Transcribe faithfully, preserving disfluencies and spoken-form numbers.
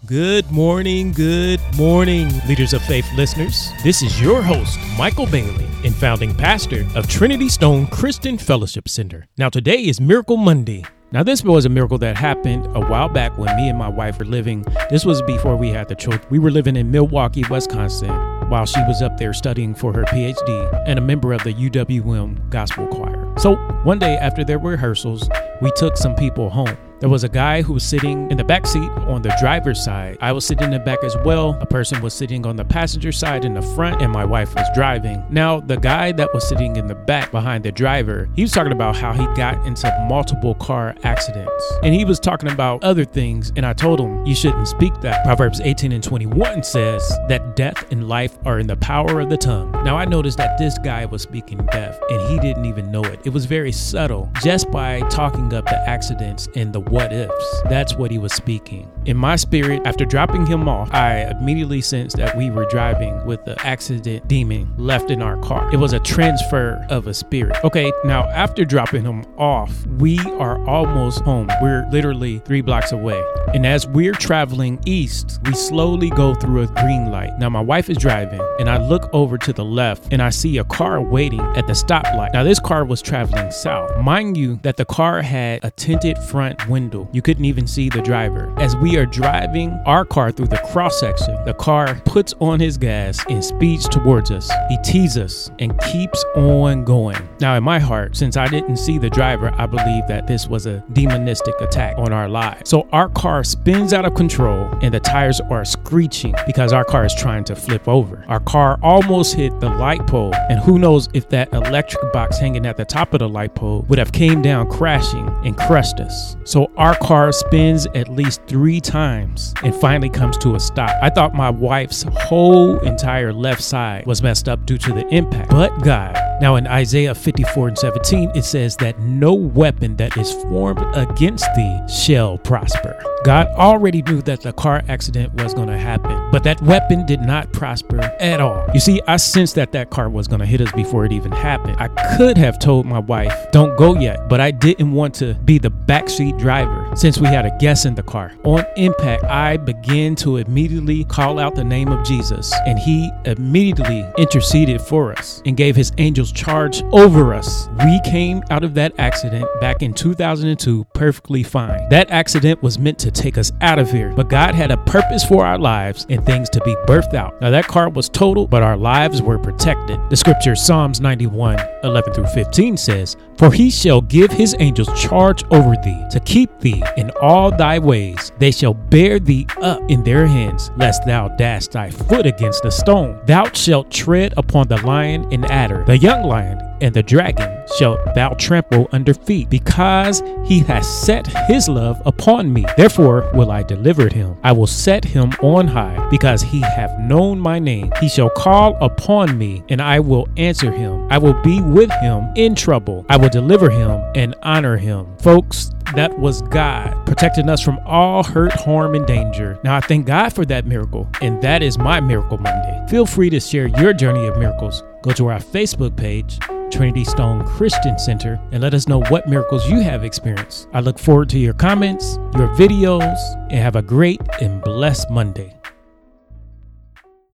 Good morning, good morning, Leaders of Faith listeners. This is your host, Michael Bailey, and founding pastor of Trinity Stone Christian Fellowship Center. Now, today is Miracle Monday. Now, this was a miracle that happened a while back when me and my wife were living. This was before we had the children. We were living in Milwaukee, Wisconsin, while she was up there studying for her P H D and a member of the U W M Gospel Choir. So one day after their rehearsals, we took some people home. There was a guy who was sitting in the back seat on the driver's side. I was sitting in the back as well. A person was sitting on the passenger side in the front, and my wife was driving. Now, the guy that was sitting in the back behind the driver, he was talking about how he got into multiple car accidents. And he was talking about other things, and I told him, you shouldn't speak that. Proverbs eighteen and twenty-one says that death and life are in the power of the tongue. Now, I noticed that this guy was speaking death, and he didn't even know it. It was very subtle, just by talking up the accidents and the what ifs. That's what he was speaking. In my spirit, after dropping him off, I immediately sensed that we were driving with the accident demon left in our car. It was a transfer of a spirit. Okay, now after dropping him off, we are almost home. We're literally three blocks away. And as we're traveling east, we slowly go through a green light. Now my wife is driving, and I look over to the left, and I see a car waiting at the stoplight. Now this car was traveling south. Mind you that the car had a tinted front window. You couldn't even see the driver. As we are driving our car through the cross section, the car puts on his gas and speeds towards us. He teases us and keeps on going. Now in my heart, since I didn't see the driver, I believe that this was a demonistic attack on our lives. So our car spins out of control, and the tires are screeching because our car is trying to flip over. Our car almost hit the light pole, and who knows if that electric box hanging at the top of the light pole would have came down crashing and crushed us. So our car spins at least three times and finally comes to a stop. I thought my wife's whole entire left side was messed up due to the impact, but God. Now in Isaiah fifty-four and seventeen, it says that no weapon that is formed against thee shall prosper. God already knew that the car accident was going to happen, but that weapon did not prosper at all. You see, I sensed that that car was going to hit us before it even happened. I could have told my wife, don't go yet, but I didn't want to be the backseat driver since we had a guest in the car. On impact, I began to immediately call out the name of Jesus, and he immediately interceded for us and gave his angels charge over us. We came out of that accident back in two thousand two perfectly fine. That accident was meant to take us out of here, but God had a purpose for our lives and things to be birthed out. Now that car was totaled, but our lives were protected. The scripture Psalms ninety-one, eleven through fifteen says, for he shall give his angels charge over thee to keep thee in all thy ways. They shall bear thee up in their hands, lest thou dash thy foot against a stone. Thou shalt tread upon the lion and adder, the young lion and the dragon shalt thou trample under feet, because he has set his love upon me. Therefore will I deliver him. I will set him on high, because he hath known my name. He shall call upon me, and I will answer him. I will be with him in trouble. I will deliver him and honor him. Folks, that was God protecting us from all hurt, harm, and danger. Now I thank God for that miracle, and that is my Miracle Monday. Feel free to share your journey of miracles. Go to our Facebook page, Trinity Stone Christian Center, and let us know what miracles you have experienced. I look forward to your comments, your videos, and have a great and blessed Monday.